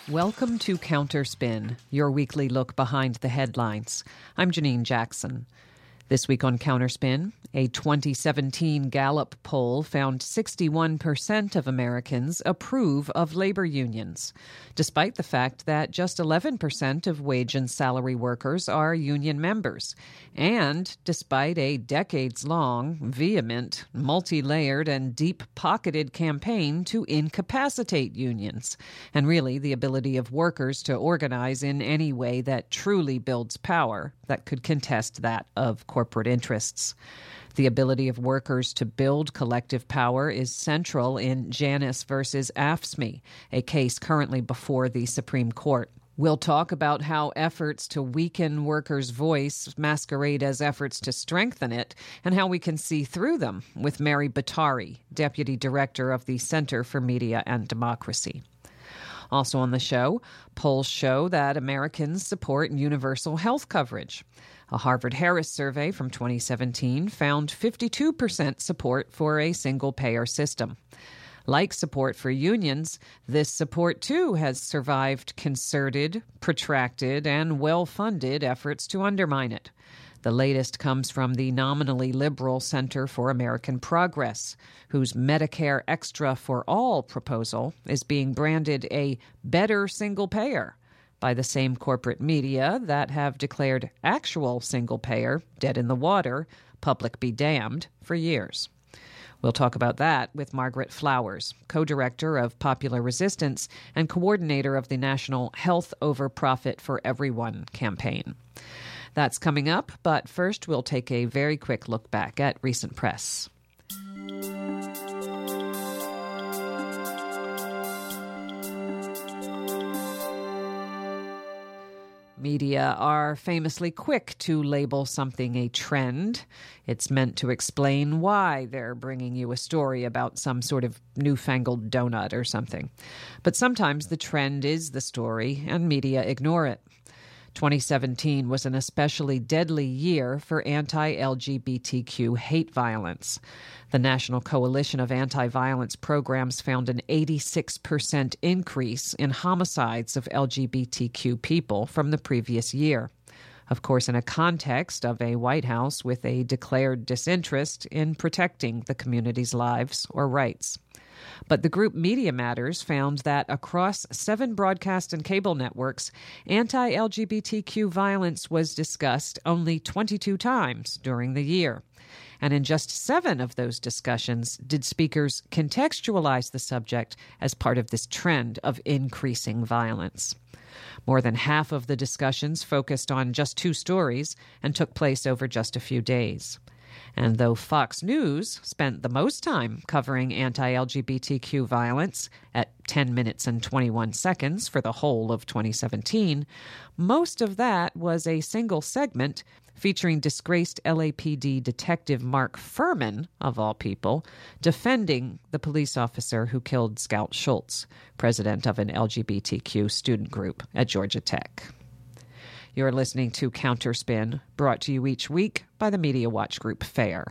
Welcome to Counterspin, your weekly look behind the headlines. I'm Janine Jackson. This week on Counterspin, a 2017 Gallup poll found 61% of Americans approve of labor unions, despite the fact that just 11% of wage and salary workers are union members, and despite a decades-long, vehement, multi-layered, and deep-pocketed campaign to incapacitate unions, and really the ability of workers to organize in any way that truly builds power that could contest that of corporate interests. The ability of workers to build collective power is central in Janus versus AFSCME, a case currently before the Supreme Court. We'll talk about how efforts to weaken workers' voice masquerade as efforts to strengthen it, and how we can see through them with Mary Bottari, Deputy Director of the Center for Media and Democracy. Also on the show, polls show that Americans support universal health coverage. A Harvard-Harris survey from 2017 found 52% support for a single-payer system. Like support for unions, this support, too, has survived concerted, protracted, and well-funded efforts to undermine it. The latest comes from the nominally liberal Center for American Progress, whose Medicare Extra for All proposal is being branded a better single-payer by the same corporate media that have declared actual single-payer dead in the water, public be damned, for years. We'll talk about that with Margaret Flowers, co-director of Popular Resistance and coordinator of the National Health Over Profit for Everyone campaign. That's coming up, but first we'll take a very quick look back at recent press. Media are famously quick to label something a trend. It's meant to explain why they're bringing you a story about some sort of newfangled donut or something. But sometimes the trend is the story, and media ignore it. 2017 was an especially deadly year for anti-LGBTQ hate violence. The National Coalition of Anti-Violence Programs found an 86% increase in homicides of LGBTQ people from the previous year. Of course, in a context of a White House with a declared disinterest in protecting the community's lives or rights. But the group Media Matters found that across 7 broadcast and cable networks, anti-LGBTQ violence was discussed only 22 times during the year. And in just 7 of those discussions did speakers contextualize the subject as part of this trend of increasing violence. More than half of the discussions focused on just 2 stories and took place over just a few days. And though Fox News spent the most time covering anti-LGBTQ violence at 10 minutes and 21 seconds for the whole of 2017, most of that was a single segment featuring disgraced LAPD detective Mark Furman, of all people, defending the police officer who killed Scout Schultz, president of an LGBTQ student group at Georgia Tech. You're listening to Counterspin, brought to you each week by the Media Watch Group FAIR.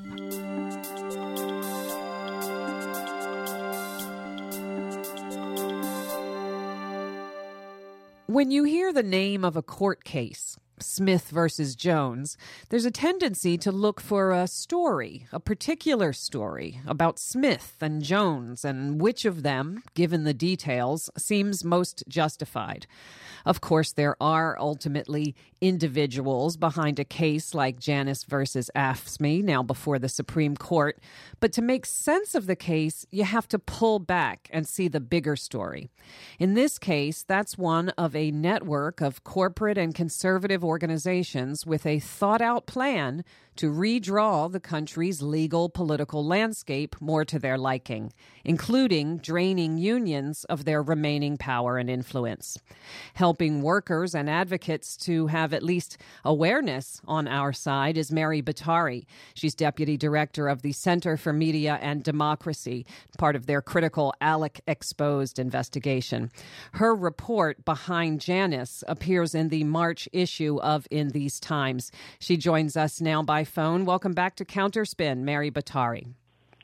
When you hear the name of a court case, Smith versus Jones, there's a tendency to look for a story, a particular story about Smith and Jones and which of them, given the details, seems most justified. Of course, there are ultimately individuals behind a case like Janus versus AFSCME, now before the Supreme Court. But to make sense of the case, you have to pull back and see the bigger story. In this case, that's one of a network of corporate and conservative organizations with a thought-out plan to redraw the country's legal political landscape more to their liking, including draining unions of their remaining power and influence. Helping workers and advocates to have at least awareness on our side is Mary Bottari. She's Deputy Director of the Center for Media and Democracy, part of their critical ALEC Exposed investigation. Her report, Behind Janus, appears in the March issue of In These Times. She joins us now by phone. Welcome back to Counterspin, Mary Bottari.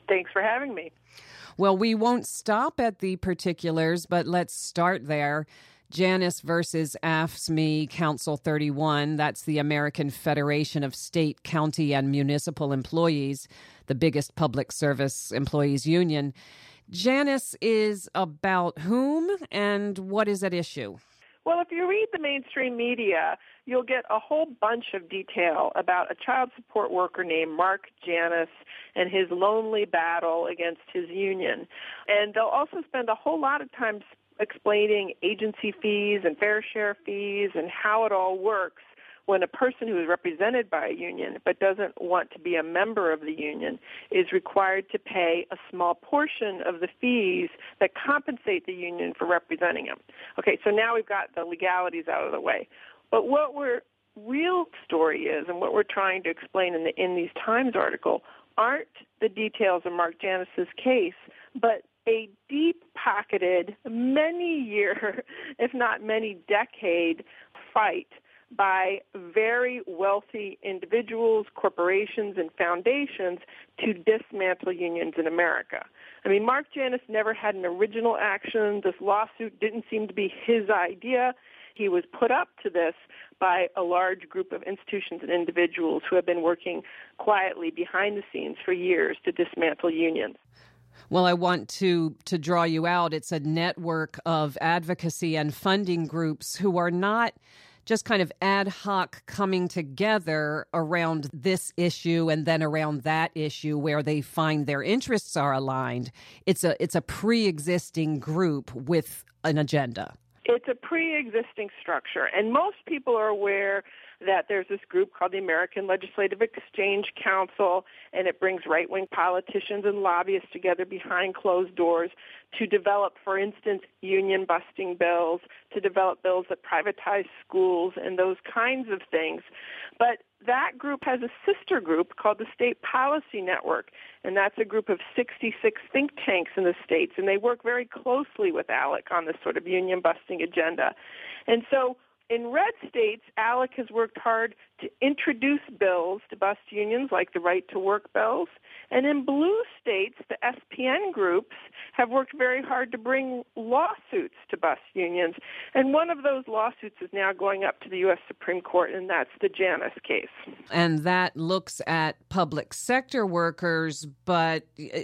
Thanks for having me. Well, we won't stop at the particulars, but let's start there. Janus versus AFSCME Council 31, that's the American Federation of State, County, and Municipal Employees, the biggest public service employees union. Janus is about whom and what is at issue? Well, if you read the mainstream media, you'll get a whole bunch of detail about a child support worker named Mark Janus and his lonely battle against his union. And they'll also spend a whole lot of time explaining agency fees and fair share fees and how it all works when a person who is represented by a union but doesn't want to be a member of the union is required to pay a small portion of the fees that compensate the union for representing him. Okay, so now we've got the legalities out of the way. But what our real story is, and what we're trying to explain in these Times article, aren't the details of Mark Janus's case, but a deep-pocketed, many-year, if not many-decade fight by very wealthy individuals, corporations, and foundations to dismantle unions in America. I mean, Mark Janus never had an original action. This lawsuit didn't seem to be his idea. He was put up to this by a large group of institutions and individuals who have been working quietly behind the scenes for years to dismantle unions. Well, I want to draw you out. It's a network of advocacy and funding groups who are not just kind of ad hoc coming together around this issue and then around that issue where they find their interests are aligned. It's a pre-existing group with an agenda. It's a pre-existing structure, and most people are aware that there's this group called the American Legislative Exchange Council, and it brings right-wing politicians and lobbyists together behind closed doors to develop, for instance, union-busting bills, to develop bills that privatize schools and those kinds of things. But that group has a sister group called the State Policy Network, and that's a group of 66 think tanks in the states, and they work very closely with ALEC on this sort of union-busting agenda. And so in red states, ALEC has worked hard to introduce bills to bust unions like the Right to Work bills. And in blue states, the SPN groups have worked very hard to bring lawsuits to bust unions. And one of those lawsuits is now going up to the U.S. Supreme Court, and that's the Janus case. And that looks at public sector workers, but,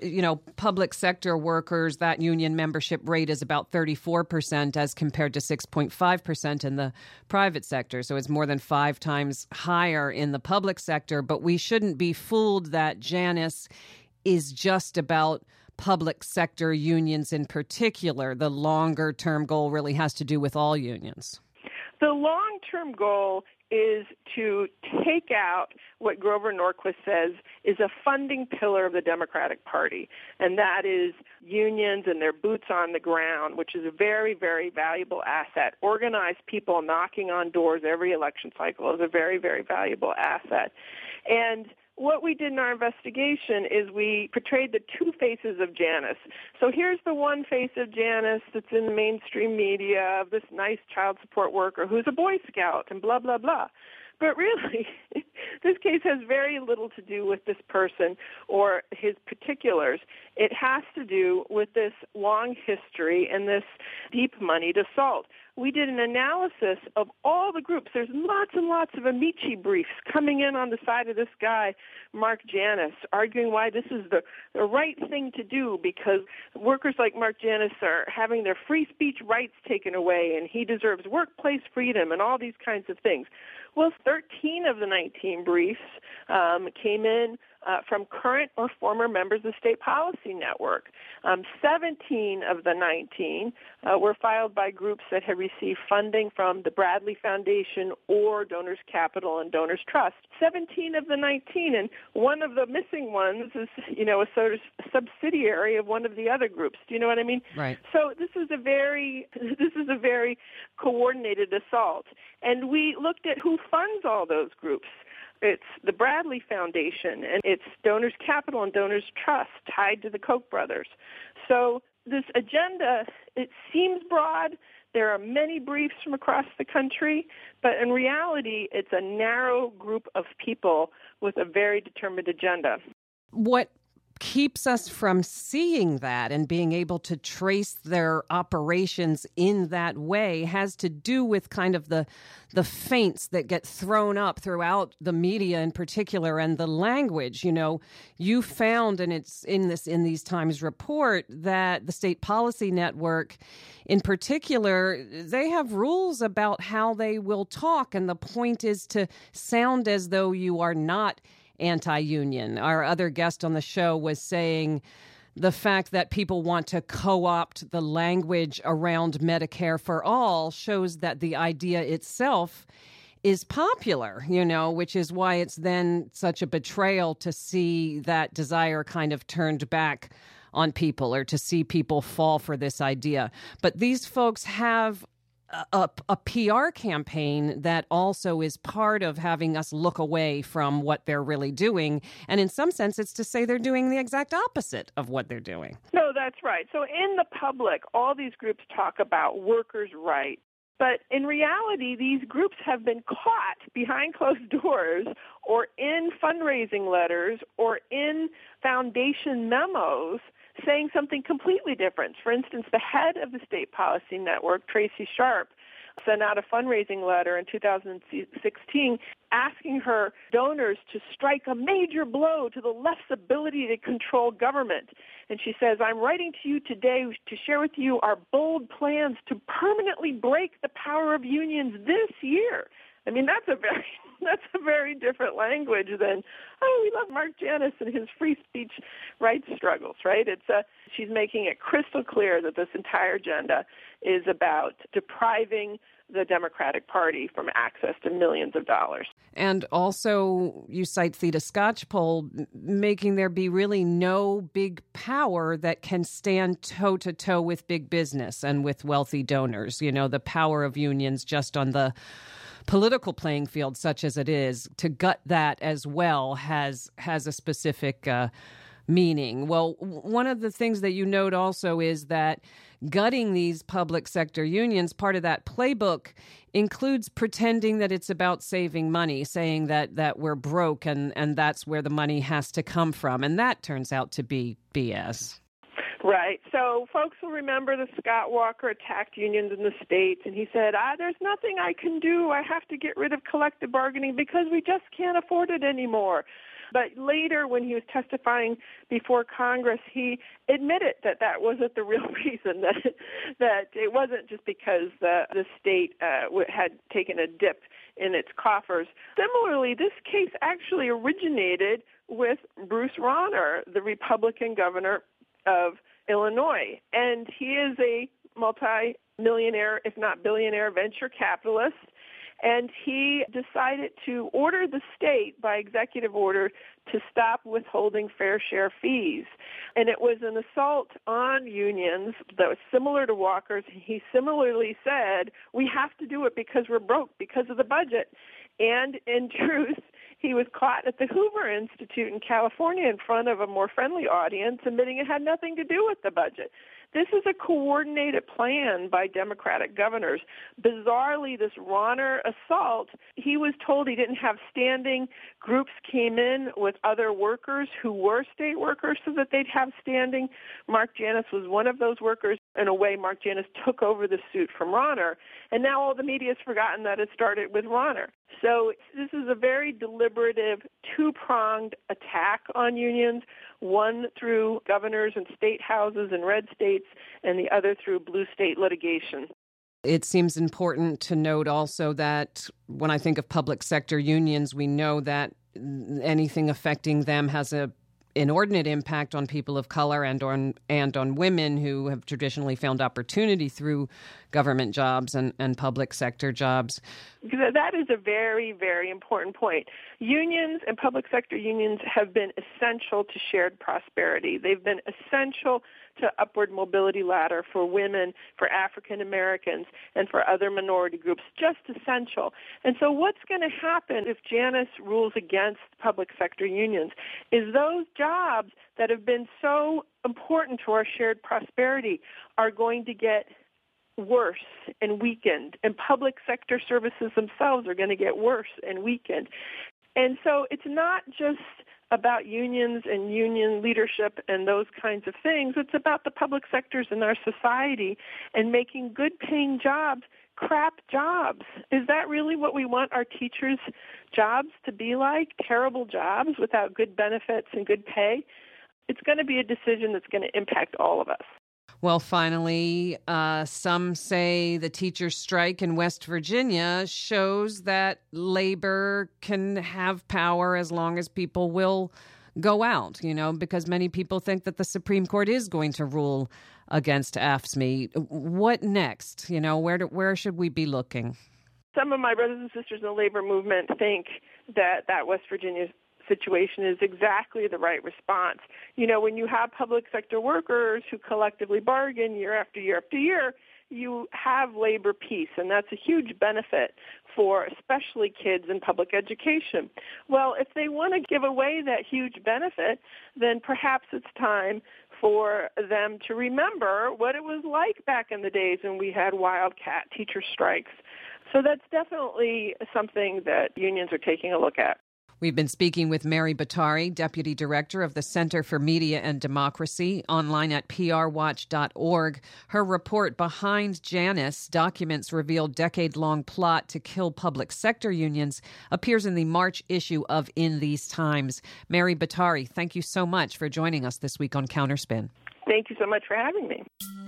public sector workers, that union membership rate is about 34% as compared to 6.5% in the private sector. So it's more than 5 times higher in the public sector. But we shouldn't be fooled that Janus is just about public sector unions in particular. The longer-term goal really has to do with all unions. The long-term goal is to take out what Grover Norquist says is a funding pillar of the Democratic Party, and that is unions and their boots on the ground, which is a very, very valuable asset. Organized people knocking on doors every election cycle is a very, very valuable asset. And what we did in our investigation is we portrayed the two faces of Janus. So here's the one face of Janus that's in the mainstream media of this nice child support worker who's a Boy Scout and blah, blah, blah. But really, this case has very little to do with this person or his particulars. It has to do with this long history and this deep moneyed assault. We did an analysis of all the groups. There's lots and lots of Amici briefs coming in on the side of this guy, Mark Janus, arguing why this is the right thing to do because workers like Mark Janus are having their free speech rights taken away and he deserves workplace freedom and all these kinds of things. Well, 13 of the 19 briefs came in from current or former members of the State Policy Network. 17 of the 19 were filed by groups that had received funding from the Bradley Foundation or Donors Capital and Donors Trust. 17 of the 19, and one of the missing ones is, a sort of subsidiary of one of the other groups. Do you know what I mean? Right. So this is a very coordinated assault. And we looked at who funds all those groups. It's the Bradley Foundation, and it's Donors Capital and Donors Trust tied to the Koch brothers. So this agenda, it seems broad. There are many briefs from across the country, but in reality, it's a narrow group of people with a very determined agenda. What keeps us from seeing that and being able to trace their operations in that way has to do with kind of the feints that get thrown up throughout the media in particular and the language. You know, you found, and it's in these Times report, that the State Policy Network in particular, they have rules about how they will talk, and the point is to sound as though you are not anti-union. Our other guest on the show was saying the fact that people want to co-opt the language around Medicare for all shows that the idea itself is popular, you know, which is why it's then such a betrayal to see that desire kind of turned back on people, or to see people fall for this idea. But these folks have a PR campaign that also is part of having us look away from what they're really doing. And in some sense, it's to say they're doing the exact opposite of what they're doing. No, that's right. So in the public, all these groups talk about workers' rights. But in reality, these groups have been caught behind closed doors or in fundraising letters or in foundation memos saying something completely different. For instance, the head of the State Policy Network, Tracy Sharp, sent out a fundraising letter in 2016 asking her donors to strike a major blow to the left's ability to control government. And she says, I'm writing to you today to share with you our bold plans to permanently break the power of unions this year. I mean, that's a very different language than, oh, we love Mark Janus and his free speech rights struggles, right? She's making it crystal clear that this entire agenda is about depriving the Democratic Party from access to millions of dollars. And also, you cite Theda Skocpol, making there be really no big power that can stand toe-to-toe with big business and with wealthy donors. You know, the power of unions just on the political playing field, such as it is, to gut that as well has a specific meaning. Well, one of the things that you note also is that gutting these public sector unions, part of that playbook includes pretending that it's about saving money, saying that we're broke and that's where the money has to come from. And that turns out to be BS. Right. So folks will remember that Scott Walker attacked unions in the states, and he said, there's nothing I can do. I have to get rid of collective bargaining because we just can't afford it anymore. But later, when he was testifying before Congress, he admitted that wasn't the real reason, that it wasn't just because the state had taken a dip in its coffers. Similarly, this case actually originated with Bruce Rauner, the Republican governor of Illinois, and he is a multi-millionaire, if not billionaire, venture capitalist, and he decided to order the state by executive order to stop withholding fair share fees. And it was an assault on unions that was similar to Walker's. He similarly said, we have to do it because we're broke, because of the budget. And in truth, he was caught at the Hoover Institute in California in front of a more friendly audience, admitting it had nothing to do with the budget. This is a coordinated plan by Democratic governors. Bizarrely, this Rauner assault, he was told he didn't have standing. Groups came in with other workers who were state workers so that they'd have standing. Mark Janus was one of those workers. In a way, Mark Janus took over the suit from Rauner, and now all the media has forgotten that it started with Rauner. So this is a very deliberative, two-pronged attack on unions, one through governors and state houses in red states, and the other through blue state litigation. It seems important to note also that when I think of public sector unions, we know that anything affecting them has a inordinate impact on people of color and on women who have traditionally found opportunity through government jobs and public sector jobs. That is a very, very important point. Unions and public sector unions have been essential to shared prosperity. They've been essential to upward mobility ladder for women, for African Americans, and for other minority groups, just essential. And so what's going to happen if Janus rules against public sector unions is those jobs that have been so important to our shared prosperity are going to get worse and weakened, and public sector services themselves are going to get worse and weakened. And so it's not just about unions and union leadership and those kinds of things. It's about the public sectors in our society and making good-paying jobs crap jobs. Is that really what we want our teachers' jobs to be like? Terrible jobs without good benefits and good pay? It's going to be a decision that's going to impact all of us. Well, finally, some say the teachers' strike in West Virginia shows that labor can have power as long as people will go out, because many people think that the Supreme Court is going to rule against AFSCME. What next? Where should we be looking? Some of my brothers and sisters in the labor movement think that West Virginia situation is exactly the right response. When you have public sector workers who collectively bargain year after year after year, you have labor peace, and that's a huge benefit for especially kids in public education. Well, if they want to give away that huge benefit, then perhaps it's time for them to remember what it was like back in the days when we had wildcat teacher strikes. So that's definitely something that unions are taking a look at. We've been speaking with Mary Bottari, Deputy Director of the Center for Media and Democracy, online at prwatch.org. Her report, Behind Janus, Documents Reveal Decade-Long Plot to Kill Public Sector Unions, appears in the March issue of In These Times. Mary Bottari, thank you so much for joining us this week on Counterspin. Thank you so much for having me.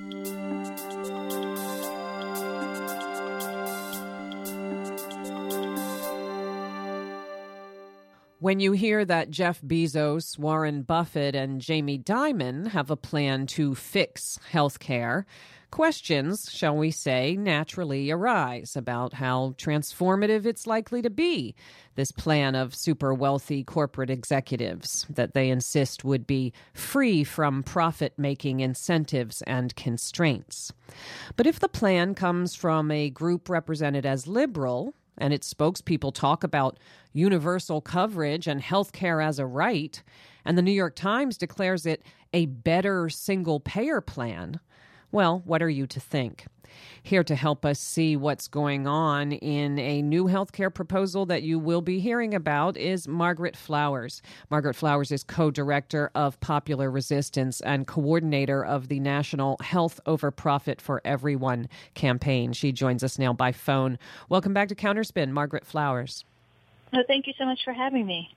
When you hear that Jeff Bezos, Warren Buffett, and Jamie Dimon have a plan to fix healthcare, questions, shall we say, naturally arise about how transformative it's likely to be, this plan of super wealthy corporate executives that they insist would be free from profit-making incentives and constraints. But if the plan comes from a group represented as liberal, and its spokespeople talk about universal coverage and health care as a right, and the New York Times declares it a better single-payer plan, well, what are you to think? Here to help us see what's going on in a new health care proposal that you will be hearing about is Margaret Flowers. Margaret Flowers is co-director of Popular Resistance and coordinator of the National Health Over Profit for Everyone campaign. She joins us now by phone. Welcome back to Counterspin, Margaret Flowers. Oh, thank you so much for having me.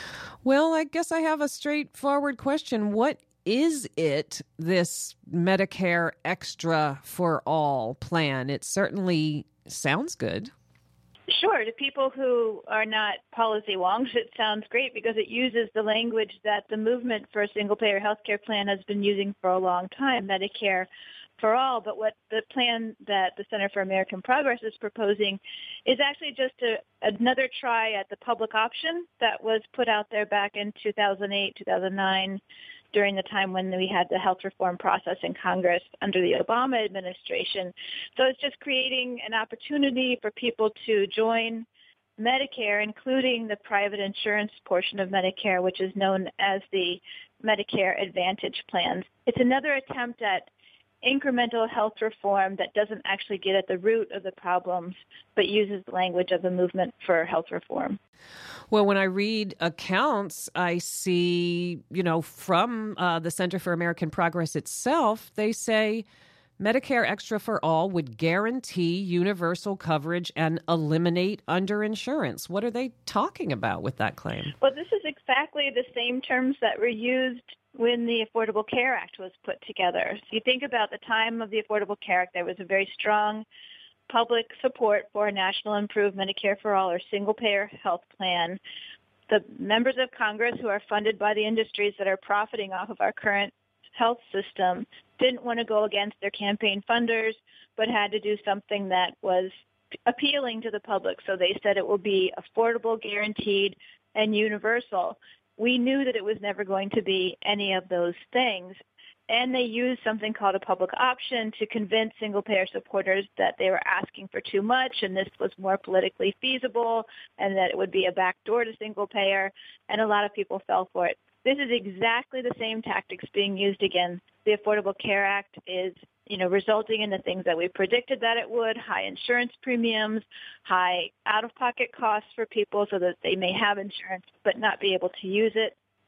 Well, I guess I have a straightforward question. What is it, this Medicare Extra for All plan? It certainly sounds good. Sure. To people who are not policy wonks, it sounds great because it uses the language that the movement for a single-payer health care plan has been using for a long time, Medicare for all. But what the plan that the Center for American Progress is proposing is actually just another try at the public option that was put out there back in 2008, 2009, during the time when we had the health reform process in Congress under the Obama administration. So it's just creating an opportunity for people to join Medicare, including the private insurance portion of Medicare, which is known as the Medicare Advantage plans. It's another attempt at incremental health reform that doesn't actually get at the root of the problems, but uses the language of the movement for health reform. Well, when I read accounts, I see, from the Center for American Progress itself, they say Medicare Extra for All would guarantee universal coverage and eliminate underinsurance. What are they talking about with that claim? Well, this is exactly the same terms that were used when the Affordable Care Act was put together. So you think about the time of the Affordable Care Act, there was a very strong public support for a national improved Medicare for All or single-payer health plan. The members of Congress who are funded by the industries that are profiting off of our current health system didn't want to go against their campaign funders, but had to do something that was appealing to the public. So they said it will be affordable, guaranteed, and universal. We knew that it was never going to be any of those things. And they used something called a public option to convince single-payer supporters that they were asking for too much and this was more politically feasible and that it would be a backdoor to single-payer, and a lot of people fell for it. This is exactly the same tactics being used again. The Affordable Care Act is, resulting in the things that we predicted that it would, high insurance premiums, high out-of-pocket costs for people so that they may have insurance but not be able to use it.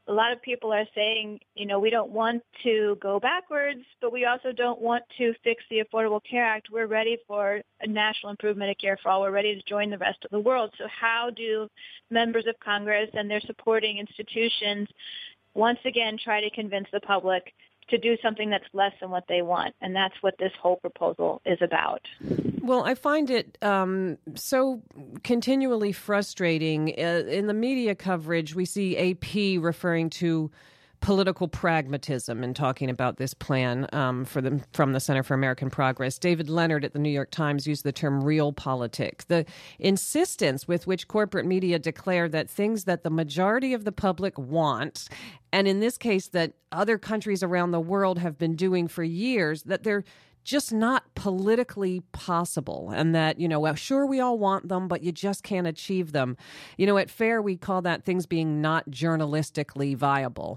a lot of people are saying, we don't want to go backwards, but we also don't want to fix the Affordable Care Act. We're ready for a national improvement of Medicare for all. We're ready to join the rest of the world. So how do members of Congress and their supporting institutions once again try to convince the public to do something that's less than what they want? And that's what this whole proposal is about. Well, I find it so continually frustrating. In the media coverage, we see AP referring to political pragmatism in talking about this plan from the Center for American Progress. David Leonard at the New York Times used the term realpolitik. The insistence with which corporate media declare that things that the majority of the public want, and in this case that other countries around the world have been doing for years, that they're just not politically possible, and that, well, sure, we all want them, but you just can't achieve them. At FAIR, we call that things being not journalistically viable.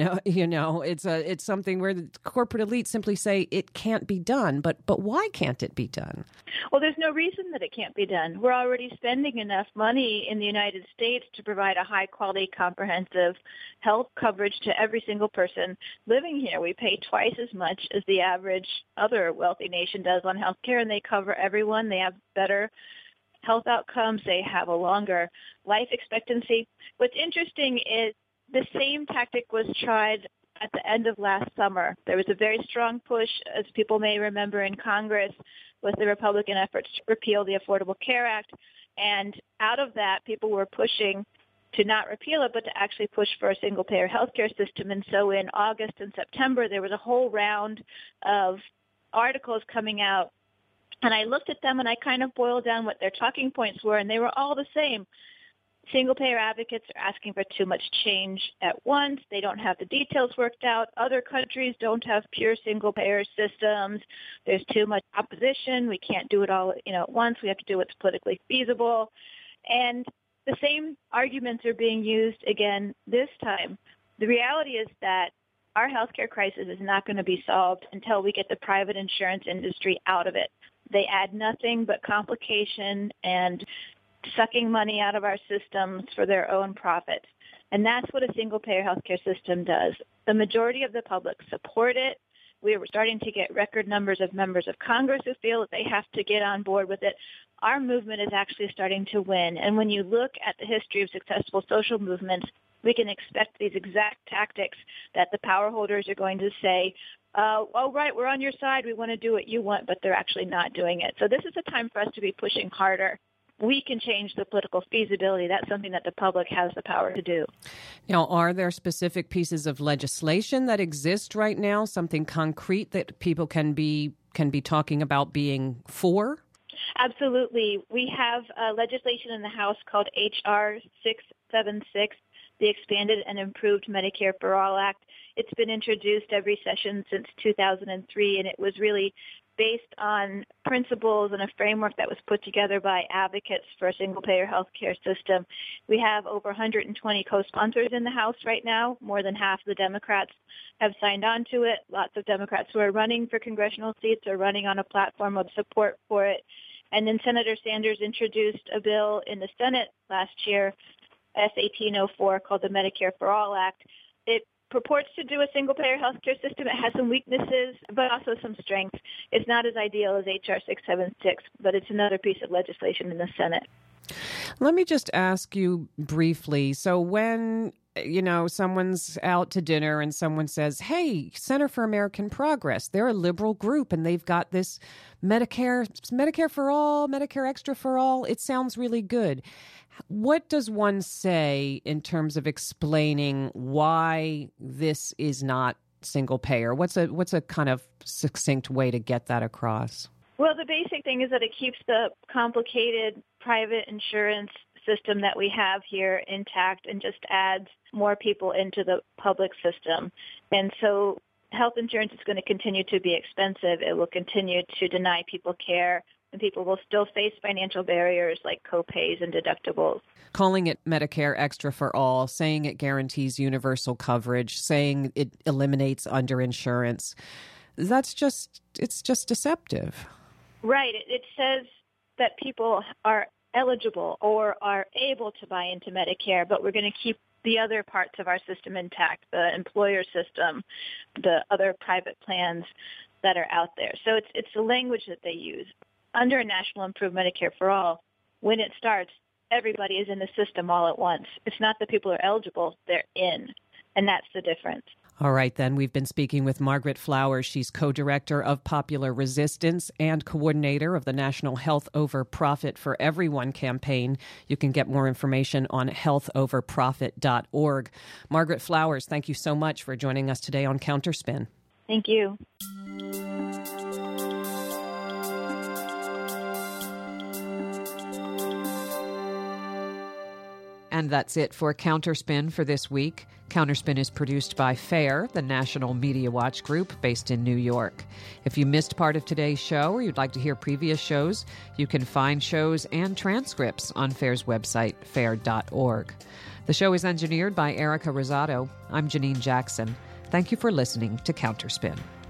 It's something where the corporate elite simply say it can't be done. But why can't it be done? Well, there's no reason that it can't be done. We're already spending enough money in the United States to provide a high-quality, comprehensive health coverage to every single person living here. We pay twice as much as the average other wealthy nation does on health care, and they cover everyone. They have better health outcomes. They have a longer life expectancy. What's interesting is the same tactic was tried at the end of last summer. There was a very strong push, as people may remember, in Congress with the Republican efforts to repeal the Affordable Care Act. And out of that, people were pushing to not repeal it, but to actually push for a single-payer healthcare system. And so in August and September, there was a whole round of articles coming out, and I looked at them and I kind of boiled down what their talking points were, and they were all the same. Single-payer advocates are asking for too much change at once. They don't have the details worked out. Other countries don't have pure single-payer systems. There's too much opposition. We can't do it all, at once. We have to do what's politically feasible. And the same arguments are being used again this time. The reality is that our healthcare crisis is not going to be solved until we get the private insurance industry out of it. They add nothing but complication and sucking money out of our systems for their own profit. And that's what a single-payer healthcare system does. The majority of the public support it. We are starting to get record numbers of members of Congress who feel that they have to get on board with it. Our movement is actually starting to win. And when you look at the history of successful social movements, we can expect these exact tactics that the power holders are going to say, oh, right, we're on your side. We want to do what you want, but they're actually not doing it. So this is a time for us to be pushing harder. We can change the political feasibility. That's something that the public has the power to do. Now, are there specific pieces of legislation that exist right now, something concrete that people can be talking about being for? Absolutely. We have legislation in the House called H.R. 676, the Expanded and Improved Medicare for All Act. It's been introduced every session since 2003, and it was really based on principles and a framework that was put together by advocates for a single-payer health care system. We have over 120 co-sponsors in the House right now. More than half of the Democrats have signed on to it. Lots of Democrats who are running for congressional seats are running on a platform of support for it. And then Senator Sanders introduced a bill in the Senate last year, S-1804, called the Medicare for All Act. It purports to do a single-payer healthcare system. It has some weaknesses, but also some strengths. It's not as ideal as H.R. 676, but it's another piece of legislation in the Senate. Let me just ask you briefly. So when, someone's out to dinner and someone says, hey, Center for American Progress, they're a liberal group and they've got this Medicare for all, Medicare extra for all. It sounds really good. What does one say in terms of explaining why this is not single payer? What's a kind of succinct way to get that across? Well, the basic thing is that it keeps the complicated private insurance system that we have here intact and just adds more people into the public system. And so health insurance is going to continue to be expensive. It will continue to deny people care, and people will still face financial barriers like copays and deductibles. Calling it Medicare Extra for All, saying it guarantees universal coverage, saying it eliminates underinsurance, it's just deceptive. Right. It says that people are eligible or are able to buy into Medicare, but we're going to keep the other parts of our system intact, the employer system, the other private plans that are out there. So it's the language that they use. Under National Improved Medicare for All, when it starts, everybody is in the system all at once. It's not that people are eligible, they're in. And that's the difference. All right, then. We've been speaking with Margaret Flowers. She's co-director of Popular Resistance and coordinator of the National Health Over Profit for Everyone campaign. You can get more information on healthoverprofit.org. Margaret Flowers, thank you so much for joining us today on Counterspin. Thank you. And that's it for Counterspin for this week. Counterspin is produced by FAIR, the National Media Watch Group based in New York. If you missed part of today's show or you'd like to hear previous shows, you can find shows and transcripts on FAIR's website, fair.org. The show is engineered by Erica Rosado. I'm Janine Jackson. Thank you for listening to Counterspin.